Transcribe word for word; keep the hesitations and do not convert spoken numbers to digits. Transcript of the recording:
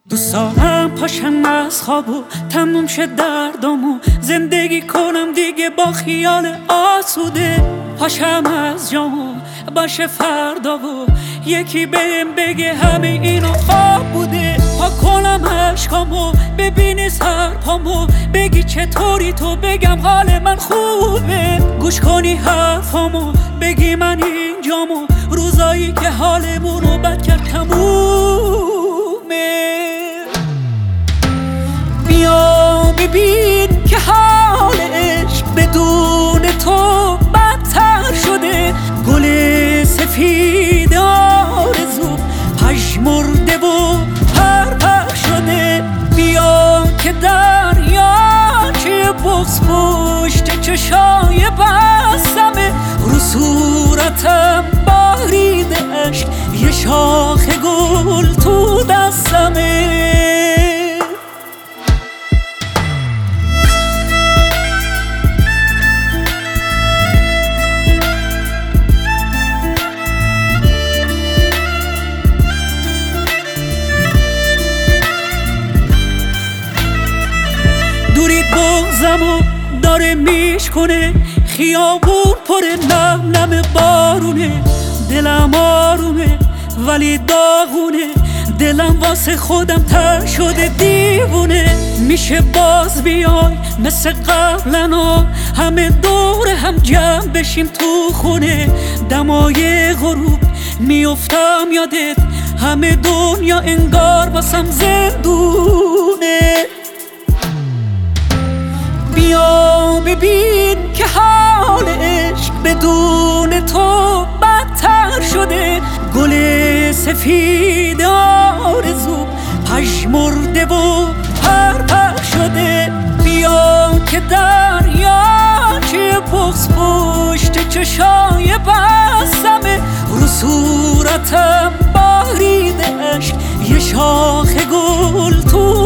دوست دارم پاشم از خواب و تموم شه دردم و زندگی کنم دیگه با خیال آسوده. پاشم از جام و باشه فردا و یکی بهم بگه همه اینو خواب بوده. پا کنم عشقامو ببینی سرپامو بگی چطوری تو بگم حال من خوبه. گوش کنی حرفامو بگی من اینجامو روزایی که حالمونو بد کرد تمومه. بیا ببین که حال عشق بدون تو بدتر شده. گل سفید آرزو پژمرده و پرپر شده. بیا که دریاچه بغض پشت چشای بستمه. رو صورتم باریده عشق یه شاخ گل تو دستمه. دورید بغضمو داره میشکنه. خیابون پر نم نم بارونه. دلم آرومه ولی داغونه. دلم واسه خودم تر شده دیوونه. میشه باز بیای مثل قبلنا همه دور هم جمع بشیم تو خونه. دمای غروب میافتم یادت همه دنیا انگار واسم زندونه. بیا ببین که حال عشق بدون تو بدتر شده. گل سفید آرزو پژمرده و پرپر شده. بیا که دریاچه بغض پشت چشای بستمه. رو صورتم باریده عشق یه شاخ گل تو